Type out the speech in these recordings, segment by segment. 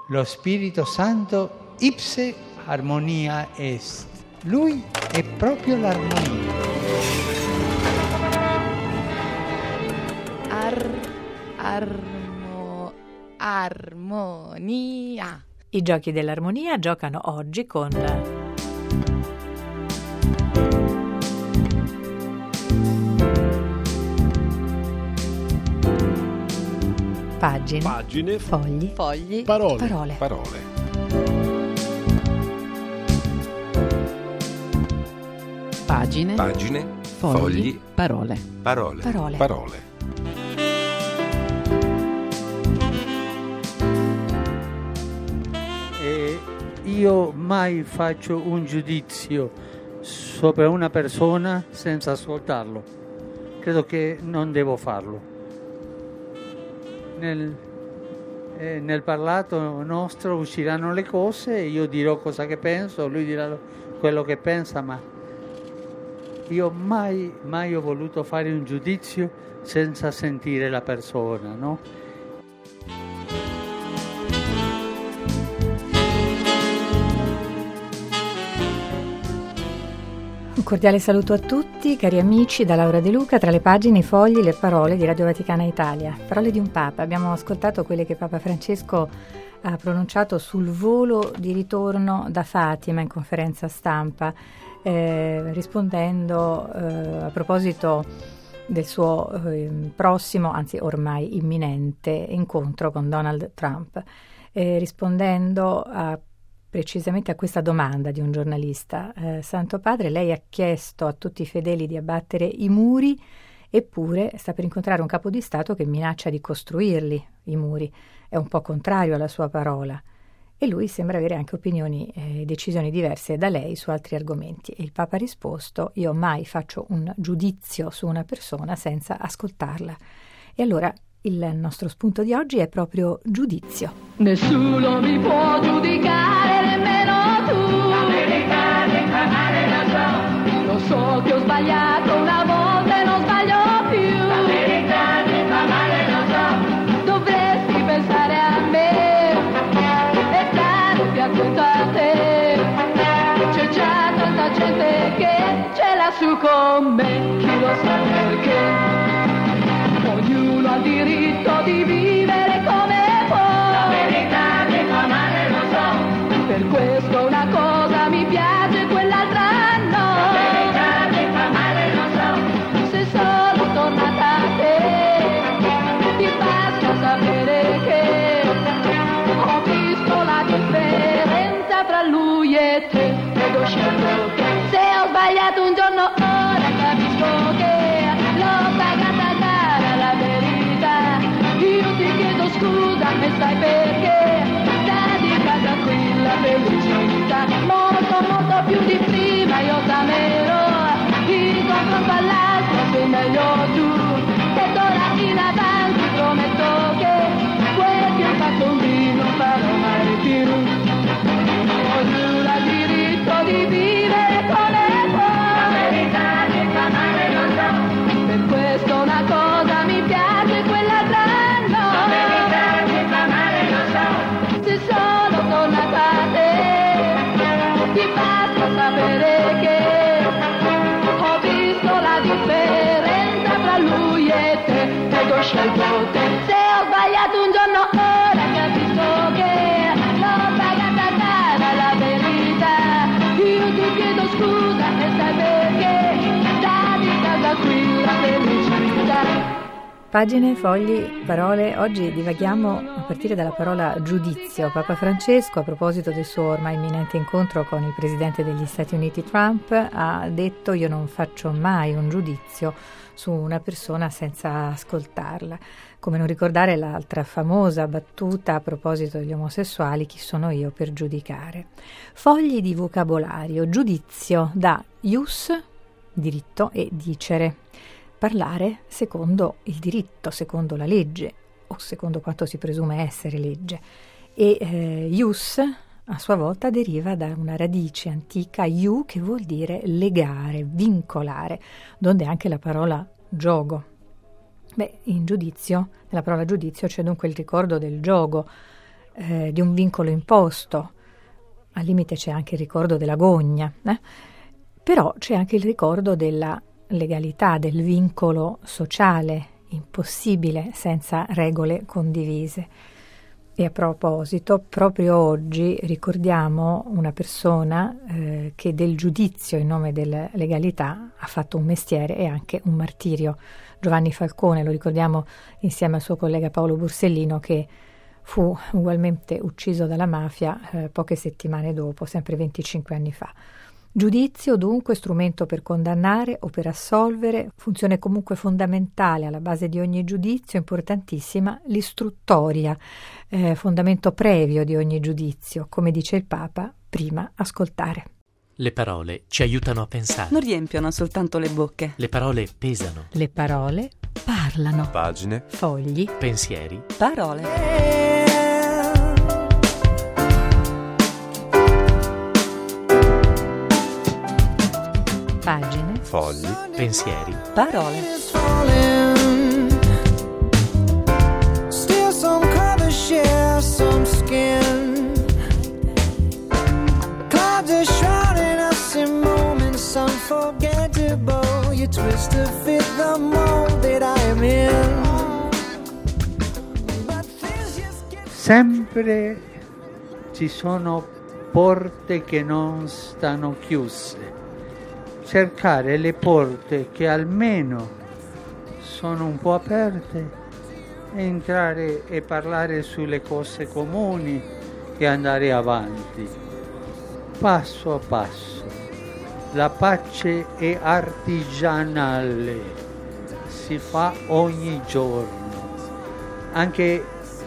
Lo Spirito Santo ipse armonia est. Lui è proprio l'armonia. Armonia. I giochi dell'armonia giocano oggi con pagine, fogli, parole. Pagine, fogli, parole. Io mai faccio un giudizio sopra una persona senza ascoltarlo. Credo che non devo farlo. Nel parlato nostro usciranno le cose, io dirò cosa che penso, lui dirà quello che pensa, ma io mai ho voluto fare un giudizio senza sentire la persona, no? Un cordiale saluto a tutti, cari amici, da Laura De Luca, tra le pagine, i fogli, le parole di Radio Vaticana Italia. Parole di un Papa. Abbiamo ascoltato quelle che Papa Francesco ha pronunciato sul volo di ritorno da Fatima in conferenza stampa, rispondendo a proposito del suo prossimo, anzi ormai imminente, incontro con Donald Trump, rispondendo precisamente a questa domanda di un giornalista. Santo Padre, lei ha chiesto a tutti i fedeli di abbattere i muri, eppure sta per incontrare un capo di Stato che minaccia di costruirli, i muri. È un po' contrario alla sua parola. E lui sembra avere anche opinioni e decisioni diverse da lei su altri argomenti. E il Papa ha risposto: io mai faccio un giudizio su una persona senza ascoltarla. E allora il nostro spunto di oggi è proprio giudizio. Nessuno mi può giudicare, nemmeno tu. La verità nel male la so. Lo so che ho sbagliato una volta e non sbaglio più. La verità nel male la so. Dovresti pensare a me e stare più attento a te. C'è già tanta gente che ce l'ha su con me. Chi lo sa perché? Ognuno ha il diritto di vivere come può. La verità che fa male lo so. Per questo una cosa mi piace, quell'altra no. La verità che fa male lo so. Se sono tornata a te, ti basta sapere che ho visto la differenza fra lui e te. Ed ho scelto che se ho sbagliato un giorno, ora capisco che l'ho pagata cara la verità. Io ti chiedo scusa, e sai perché? Dedica tranquilla felicità. Molto più di prima io t'amerò. In confronto all'altro sei meglio tu. E d'ora in avanti prometto che quel che ho fatto con me non farò mai più. Ognuno ha il diritto di vivere come può. La verità che fa male lo so. Per questo una cosa mi piace, quell'altra no. La verità che fa male lo so. Se sono tornata a te, ti basta sapere che ho visto la differenza tra lui e te. Ed ho scelto te. Se ho sbagliato un giorno, ora capisco che l'ho pagata cara la verità. Io ti chiedo scusa e sai perché? Da qui la felicità. Pagine, fogli, parole. Oggi divaghiamo a partire dalla parola giudizio. Papa Francesco, a proposito del suo ormai imminente incontro con il presidente degli Stati Uniti Trump, ha detto: io non faccio mai un giudizio su una persona senza ascoltarla. Come non ricordare l'altra famosa battuta a proposito degli omosessuali: chi sono io per giudicare? Fogli di vocabolario. Giudizio da ius, diritto, e dicere, parlare secondo il diritto, secondo la legge o secondo quanto si presume essere legge. E ius a sua volta deriva da una radice antica, iu, che vuol dire legare, vincolare, donde anche la parola giogo. In giudizio, nella parola giudizio c'è dunque il ricordo del giogo, di un vincolo imposto. Al limite c'è anche il ricordo della gogna, però c'è anche il ricordo della legalità, del vincolo sociale, impossibile senza regole condivise. E a proposito, proprio oggi ricordiamo una persona che del giudizio in nome della legalità ha fatto un mestiere e anche un martirio. Giovanni Falcone, lo ricordiamo insieme al suo collega Paolo Borsellino, che fu ugualmente ucciso dalla mafia poche settimane dopo, sempre 25 anni fa. Giudizio dunque, strumento per condannare o per assolvere, funzione comunque fondamentale alla base di ogni giudizio, importantissima l'istruttoria, fondamento previo di ogni giudizio, come dice il Papa, prima ascoltare. Le parole ci aiutano a pensare. Non riempiono soltanto le bocche. Le parole pesano. Le parole parlano. Pagine, Fogli, Pensieri. Parole. pagine, fogli, Pensieri. Parole. Still some color, share some skin. Clouds are shrouding us in moments unforgettable. You twist to fit the mold that I am in. But things just get... Sempre ci sono porte che non stanno chiuse. Cercare le porte che almeno sono un po' aperte, entrare e parlare sulle cose comuni e andare avanti, passo a passo. La pace è artigianale, si fa ogni giorno. Anche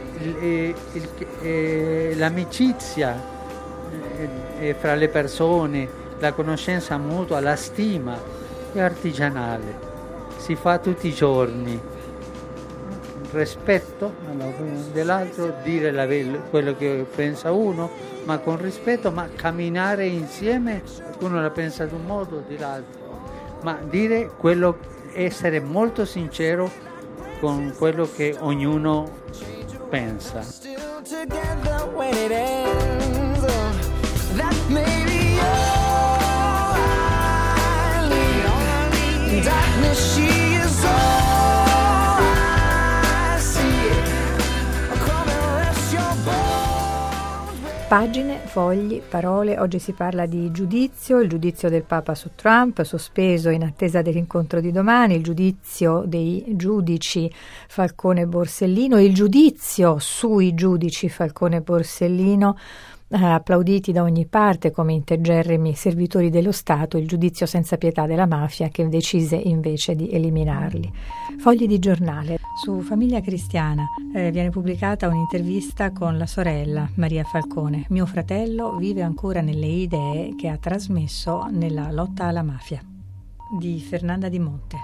l'amicizia fra le persone, la conoscenza mutua, la stima è artigianale, si fa tutti i giorni. Rispetto all'opinione dell'altro, dire quello che pensa uno, ma con rispetto, ma camminare insieme, uno la pensa di un modo o di l'altro, ma dire quello, essere molto sincero con quello che ognuno pensa. Pagine, fogli, parole. Oggi si parla di giudizio, il giudizio del Papa su Trump, sospeso in attesa dell'incontro di domani, il giudizio dei giudici Falcone e Borsellino, il giudizio sui giudici Falcone e Borsellino, applauditi da ogni parte come integerrimi servitori dello Stato, il giudizio senza pietà della mafia che decise invece di eliminarli. Fogli di giornale. Su Famiglia Cristiana viene pubblicata un'intervista con la sorella Maria Falcone. Mio fratello vive ancora nelle idee che ha trasmesso nella lotta alla mafia, di Fernanda Di Monte.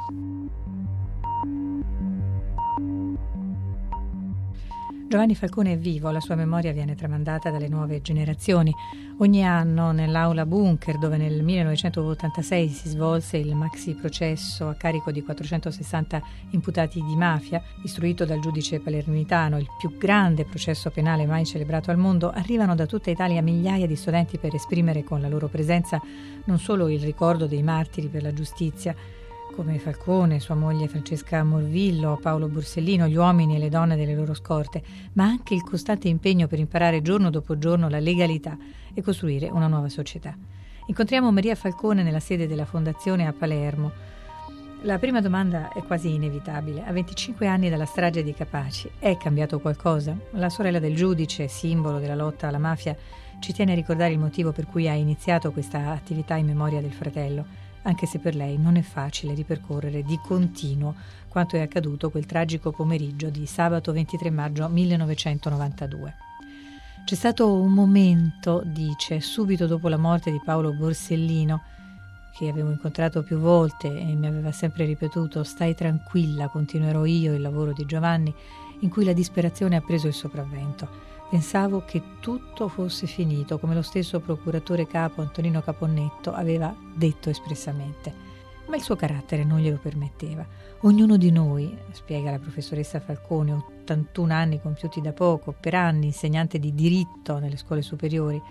Giovanni Falcone è vivo, la sua memoria viene tramandata dalle nuove generazioni. Ogni anno nell'aula bunker, dove nel 1986 si svolse il maxi processo a carico di 460 imputati di mafia, istruito dal giudice palermitano, il più grande processo penale mai celebrato al mondo, arrivano da tutta Italia migliaia di studenti per esprimere con la loro presenza non solo il ricordo dei martiri per la giustizia, come Falcone, sua moglie Francesca Morvillo, Paolo Borsellino, gli uomini e le donne delle loro scorte, ma anche il costante impegno per imparare giorno dopo giorno la legalità e costruire una nuova società. Incontriamo Maria Falcone nella sede della Fondazione a Palermo. La prima domanda è quasi inevitabile. A 25 anni dalla strage di Capaci, è cambiato qualcosa? La sorella del giudice, simbolo della lotta alla mafia, ci tiene a ricordare il motivo per cui ha iniziato questa attività in memoria del fratello, anche se per lei non è facile ripercorrere di continuo quanto è accaduto quel tragico pomeriggio di sabato 23 maggio 1992. C'è stato un momento, dice, subito dopo la morte di Paolo Borsellino, che avevo incontrato più volte e mi aveva sempre ripetuto: stai tranquilla, continuerò io il lavoro di Giovanni, in cui la disperazione ha preso il sopravvento. Pensavo che tutto fosse finito, come lo stesso procuratore capo Antonino Caponnetto aveva detto espressamente. ma il suo carattere non glielo permetteva. Ognuno di noi, spiega la professoressa Falcone, 81 anni compiuti da poco, per anni insegnante di diritto nelle scuole superiori,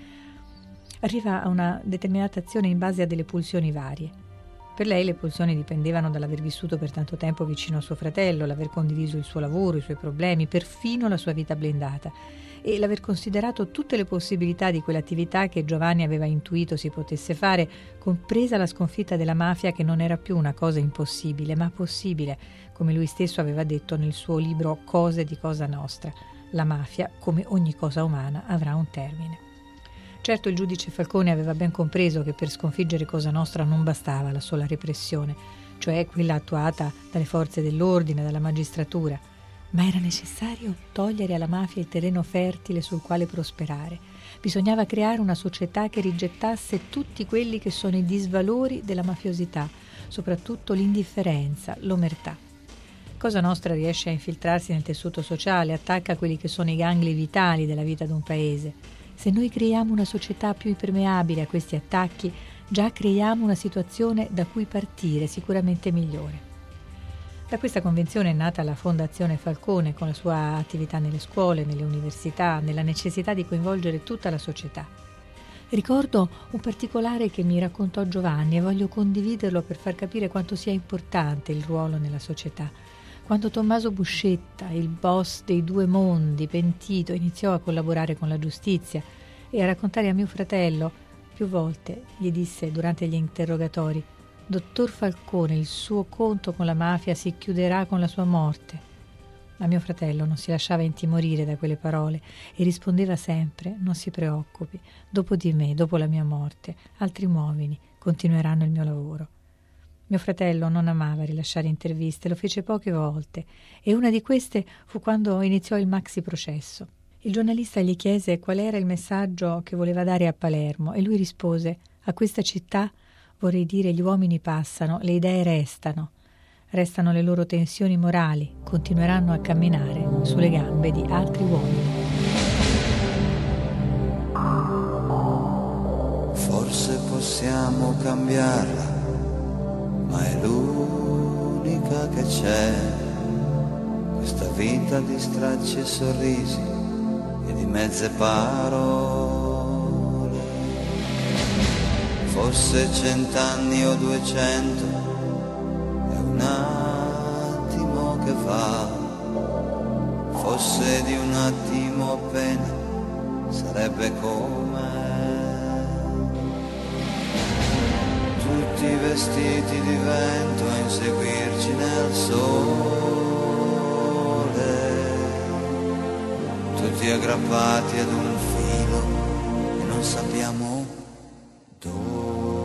arriva a una determinata azione in base a delle pulsioni varie. Per lei le pulsioni dipendevano dall'aver vissuto per tanto tempo vicino a suo fratello, l'aver condiviso il suo lavoro, i suoi problemi, perfino la sua vita blindata, e l'aver considerato tutte le possibilità di quell'attività che Giovanni aveva intuito si potesse fare, compresa la sconfitta della mafia, che non era più una cosa impossibile, ma possibile, come lui stesso aveva detto nel suo libro Cose di Cosa Nostra. La mafia, come ogni cosa umana, avrà un termine. Certo, il giudice Falcone aveva ben compreso che per sconfiggere Cosa Nostra non bastava la sola repressione, cioè quella attuata dalle forze dell'ordine, dalla magistratura, ma era necessario togliere alla mafia il terreno fertile sul quale prosperare. Bisognava creare una società che rigettasse tutti quelli che sono i disvalori della mafiosità, soprattutto l'indifferenza, l'omertà. Cosa Nostra riesce a infiltrarsi nel tessuto sociale, attacca quelli che sono i gangli vitali della vita di un paese. Se noi creiamo una società più impermeabile a questi attacchi, già creiamo una situazione da cui partire sicuramente migliore. Da questa convinzione è nata la Fondazione Falcone, con la sua attività nelle scuole, nelle università, nella necessità di coinvolgere tutta la società. Ricordo un particolare che mi raccontò Giovanni e voglio condividerlo per far capire quanto sia importante il ruolo nella società. Quando Tommaso Buscetta, il boss dei due mondi, pentito, iniziò a collaborare con la giustizia e a raccontare a mio fratello, più volte gli disse durante gli interrogatori: «Dottor Falcone, il suo conto con la mafia si chiuderà con la sua morte». Ma mio fratello non si lasciava intimorire da quelle parole e rispondeva sempre: «Non si preoccupi, dopo di me, dopo la mia morte, altri uomini continueranno il mio lavoro». Mio fratello non amava rilasciare interviste, lo fece poche volte, e una di queste fu quando iniziò il maxi processo. Il giornalista gli chiese qual era il messaggio che voleva dare a Palermo e lui rispose: «A questa città vorrei dire gli uomini passano, le idee restano le loro tensioni morali, continueranno a camminare sulle gambe di altri uomini». Forse possiamo cambiarla, ma è l'unica che c'è, questa vita di stracci e sorrisi e di mezze parole. Forse 100 anni o 200 è un attimo che va, fosse di un attimo appena sarebbe come tutti vestiti di vento a inseguirci nel sole, tutti aggrappati ad un filo e non sappiamo dove.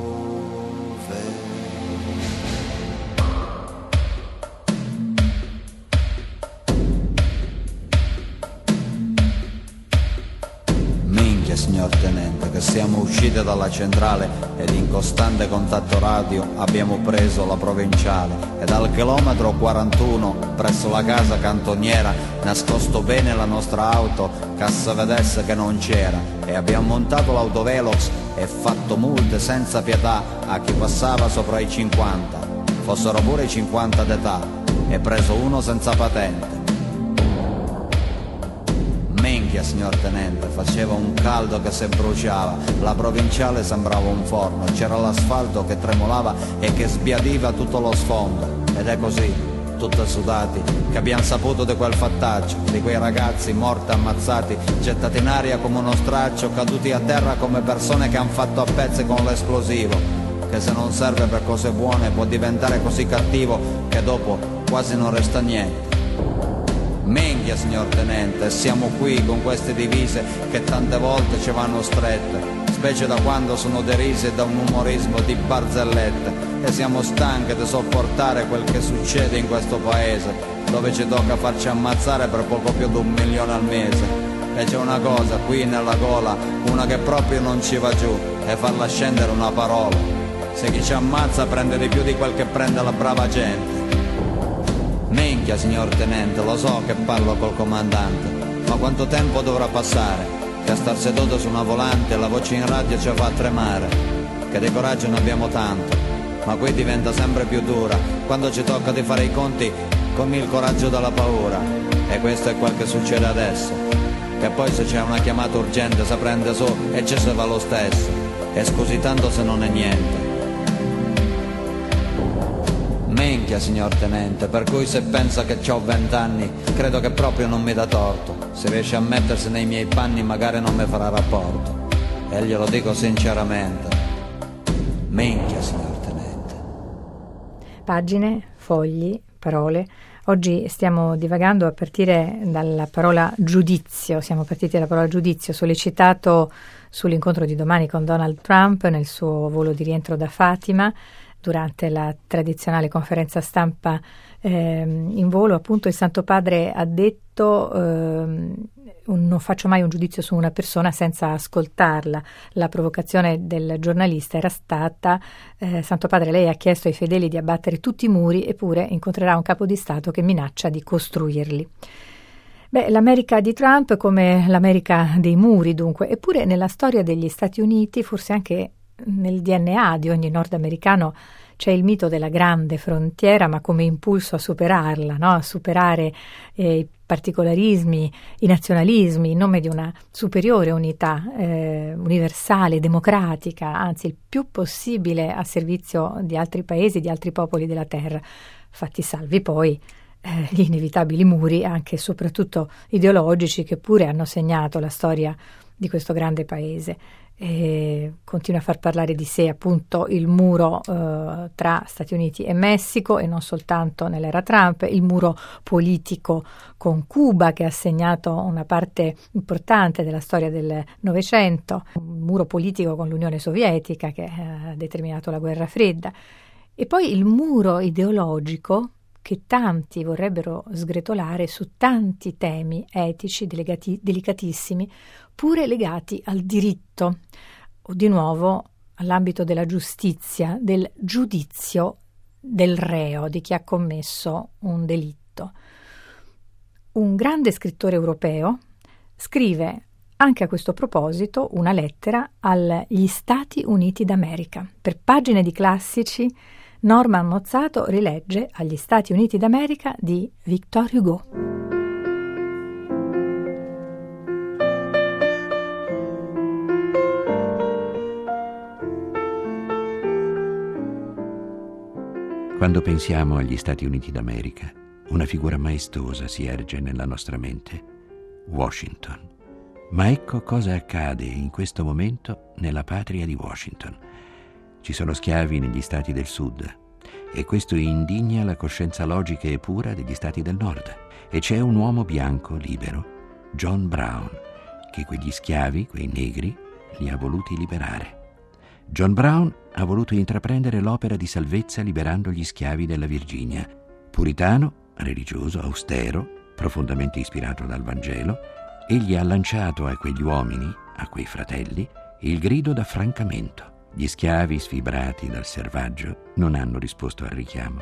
Signor Tenente, che siamo usciti dalla centrale ed in costante contatto radio abbiamo preso la provinciale e dal chilometro 41 presso la casa cantoniera nascosto bene la nostra auto che si vedesse che non c'era e abbiamo montato l'autovelox e fatto multe senza pietà a chi passava sopra i 50, fossero pure i 50 d'età, e preso uno senza patente. Minchia, signor Tenente, faceva un caldo che se bruciava, la provinciale sembrava un forno, c'era l'asfalto che tremolava e che sbiadiva tutto lo sfondo, ed è così, tutti sudati, che abbiamo saputo di quel fattaccio, di quei ragazzi morti ammazzati, gettati in aria come uno straccio, caduti a terra come persone che han fatto a pezzi con l'esplosivo, che se non serve per cose buone può diventare così cattivo che dopo quasi non resta niente. Minchia, signor Tenente, siamo qui con queste divise che tante volte ci vanno strette, specie da quando sono derise da un umorismo di barzellette, e siamo stanchi di sopportare quel che succede in questo paese, dove ci tocca farci ammazzare per poco più di 1 milione al mese. E c'è una cosa qui nella gola, una che proprio non ci va giù, e farla scendere una parola: se chi ci ammazza prende di più di quel che prende la brava gente. Minchia, signor Tenente, lo so che parlo col comandante, ma quanto tempo dovrà passare che a star seduto su una volante la voce in radio ci fa tremare, che di coraggio ne abbiamo tanto, ma qui diventa sempre più dura quando ci tocca di fare i conti con il coraggio della paura. E questo è quel che succede adesso, che poi se c'è una chiamata urgente si prende su e ci si va lo stesso, e scusi tanto se non è niente. Minchia, signor tenente, per cui se pensa che c'ho 20 anni, credo che proprio non mi dà torto. Se riesce a mettersi nei miei panni magari non mi farà rapporto, e glielo dico sinceramente. Minchia, signor tenente. Pagine, fogli, parole. Oggi stiamo divagando a partire dalla parola giudizio. Siamo partiti dalla parola giudizio, sollecitato sull'incontro di domani con Donald Trump nel suo volo di rientro da Fatima. Durante la tradizionale conferenza stampa in volo, appunto, il Santo Padre ha detto non faccio mai un giudizio su una persona senza ascoltarla. La provocazione del giornalista era stata Santo Padre, lei ha chiesto ai fedeli di abbattere tutti i muri, eppure incontrerà un capo di Stato che minaccia di costruirli. Beh, l'America di Trump come l'America dei muri, dunque. Eppure nella storia degli Stati Uniti, forse anche nel DNA di ogni nordamericano, c'è il mito della grande frontiera, ma come impulso a superarla, no? A superare i particolarismi, i nazionalismi, in nome di una superiore unità universale, democratica, anzi il più possibile a servizio di altri paesi, di altri popoli della terra, fatti salvi poi gli inevitabili muri, anche e soprattutto ideologici, che pure hanno segnato la storia di questo grande paese. E continua a far parlare di sé appunto il muro tra Stati Uniti e Messico, e non soltanto nell'era Trump, il muro politico con Cuba, che ha segnato una parte importante della storia del Novecento, un muro politico con l'Unione Sovietica che ha determinato la guerra fredda, e poi il muro ideologico che tanti vorrebbero sgretolare su tanti temi etici delicatissimi, pure legati al diritto, o di nuovo all'ambito della giustizia, del giudizio del reo, di chi ha commesso un delitto. Un grande scrittore europeo scrive anche a questo proposito una lettera agli Stati Uniti d'America. Per pagine di classici, Norman Mozzato rilegge Agli Stati Uniti d'America di Victor Hugo. Quando pensiamo agli Stati Uniti d'America, una figura maestosa si erge nella nostra mente: Washington. Ma ecco cosa accade in questo momento nella patria di Washington. Ci sono schiavi negli stati del sud, e questo indigna la coscienza logica e pura degli stati del nord. E c'è un uomo bianco libero, John Brown, che quegli schiavi, quei negri, li ha voluti liberare. John Brown ha voluto intraprendere l'opera di salvezza liberando gli schiavi della Virginia. Puritano, religioso, austero, profondamente ispirato dal Vangelo, egli ha lanciato a quegli uomini, a quei fratelli, il grido d'affrancamento. Gli schiavi, sfibrati dal servaggio, non hanno risposto al richiamo.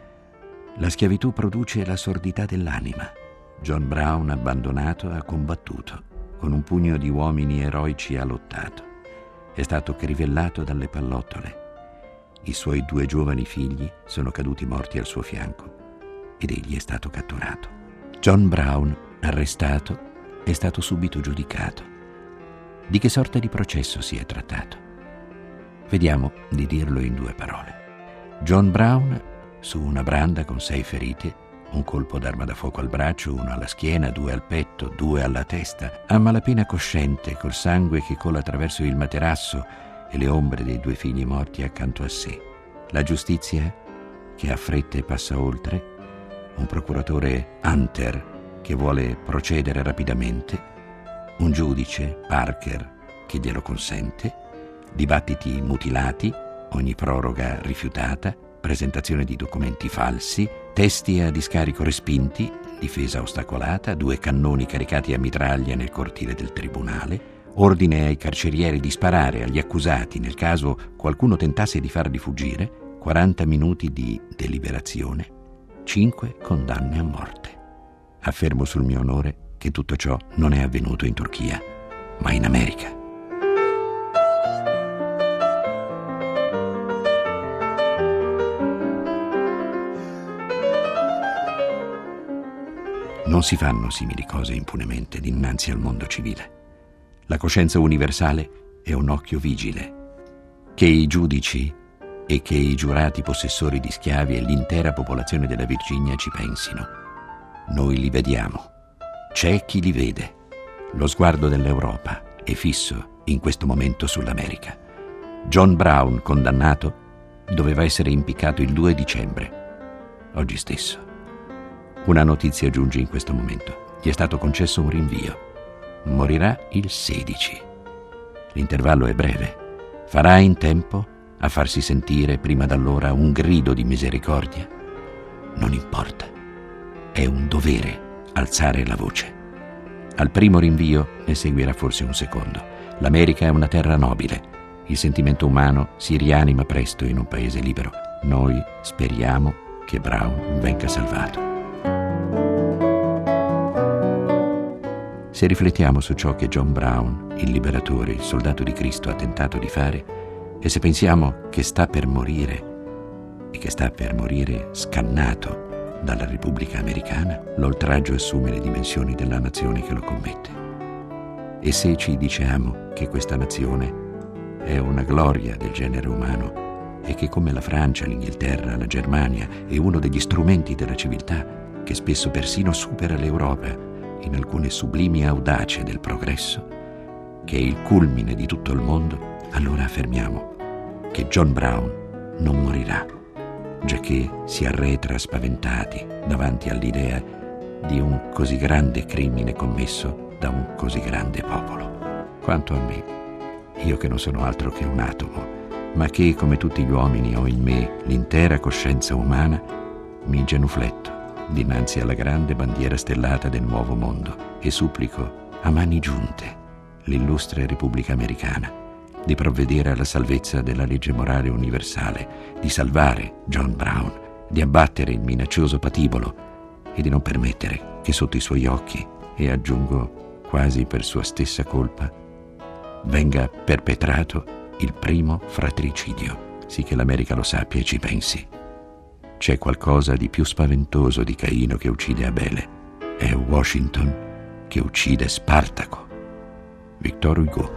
La schiavitù produce la sordità dell'anima. John Brown, abbandonato, ha combattuto. Con un pugno di uomini eroici ha lottato. È stato crivellato dalle pallottole. I suoi 2 giovani figli sono caduti morti al suo fianco ed egli è stato catturato. John Brown, arrestato, è stato subito giudicato. Di che sorta di processo si è trattato? Vediamo di dirlo in 2 parole. John Brown, su una branda con 6 ferite, un colpo d'arma da fuoco al braccio, 1 alla schiena, 2 al petto, 2 alla testa, a malapena cosciente, col sangue che cola attraverso il materasso e le ombre dei 2 figli morti accanto a sé. La giustizia che ha fretta e passa oltre, un procuratore Hunter che vuole procedere rapidamente, un giudice, Parker, che glielo consente, dibattiti mutilati, ogni proroga rifiutata, presentazione di documenti falsi, testi a discarico respinti, difesa ostacolata, 2 cannoni caricati a mitraglia nel cortile del tribunale, ordine ai carcerieri di sparare agli accusati nel caso qualcuno tentasse di farli fuggire, 40 minuti di deliberazione, 5 condanne a morte. Affermo sul mio onore che tutto ciò non è avvenuto in Turchia, ma in America. Non si fanno simili cose impunemente dinanzi al mondo civile. La coscienza universale è un occhio vigile. Che i giudici e che i giurati possessori di schiavi e l'intera popolazione della Virginia ci pensino. Noi li vediamo. C'è chi li vede. Lo sguardo dell'Europa è fisso in questo momento sull'America. John Brown, condannato, doveva essere impiccato il 2 dicembre, oggi stesso. Una notizia giunge in questo momento. Gli è stato concesso un rinvio. Morirà il 16. L'intervallo è breve. Farà in tempo a farsi sentire prima d'allora un grido di misericordia? Non importa. È un dovere alzare la voce. Al primo rinvio ne seguirà forse un secondo. L'America è una terra nobile. Il sentimento umano si rianima presto in un paese libero. Noi speriamo che Brown venga salvato. Se riflettiamo su ciò che John Brown, il liberatore, il soldato di Cristo, ha tentato di fare, e se pensiamo che sta per morire, e che sta per morire scannato dalla Repubblica Americana, l'oltraggio assume le dimensioni della nazione che lo commette. E se ci diciamo che questa nazione è una gloria del genere umano e che come la Francia, l'Inghilterra, la Germania è uno degli strumenti della civiltà che spesso persino supera l'Europa in alcune sublimi audacie del progresso, che è il culmine di tutto il mondo, allora affermiamo che John Brown non morirà, giacché si arretra spaventati davanti all'idea di un così grande crimine commesso da un così grande popolo. Quanto a me, io che non sono altro che un atomo, ma che, come tutti gli uomini, ho in me l'intera coscienza umana, mi genufletto dinanzi alla grande bandiera stellata del nuovo mondo e supplico a mani giunte l'illustre Repubblica Americana di provvedere alla salvezza della legge morale universale, di salvare John Brown, di abbattere il minaccioso patibolo e di non permettere che sotto i suoi occhi, e aggiungo quasi per sua stessa colpa, venga perpetrato il primo fratricidio, sì che l'America lo sappia e ci pensi. C'è qualcosa di più spaventoso di Caino che uccide Abele. È Washington che uccide Spartaco. Victor Hugo.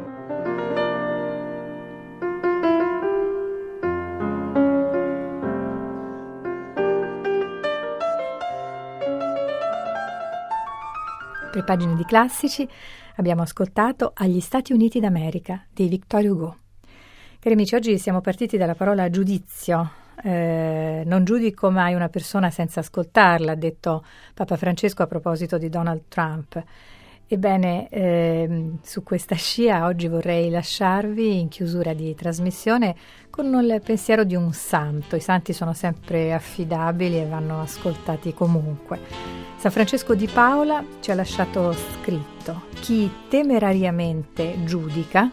Per Pagine di Classici abbiamo ascoltato Agli Stati Uniti d'America di Victor Hugo. Cari amici, oggi siamo partiti dalla parola giudizio. Non giudico mai una persona senza ascoltarla, ha detto Papa Francesco a proposito di Donald Trump. Ebbene, su questa scia oggi vorrei lasciarvi in chiusura di trasmissione con il pensiero di un santo. I santi sono sempre affidabili e vanno ascoltati comunque. San Francesco di Paola ci ha lasciato scritto: chi temerariamente giudica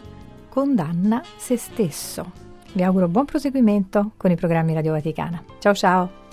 condanna se stesso. Vi auguro buon proseguimento con i programmi Radio Vaticana. Ciao ciao!